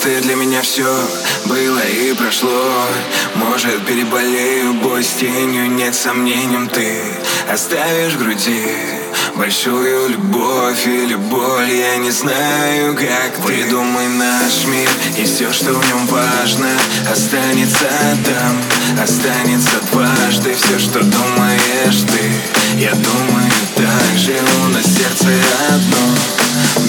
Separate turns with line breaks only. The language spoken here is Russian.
ты для меня все было и прошло. Может, переболею, бой с тенью, нет сомнением, ты оставишь в груди большую любовь или боль. Я не знаю, как придумай наш мир, и все, что в нем важно, останется там, останется дважды. Все, что думаешь ты, я думаю так же. У нас сердце одно,